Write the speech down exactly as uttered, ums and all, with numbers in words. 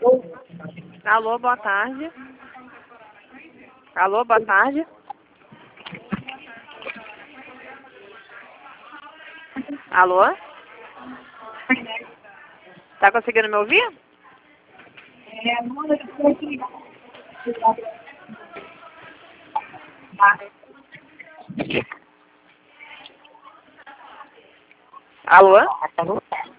Alô, boa tarde. Alô, boa tarde. Alô? Tá conseguindo me ouvir? Alô?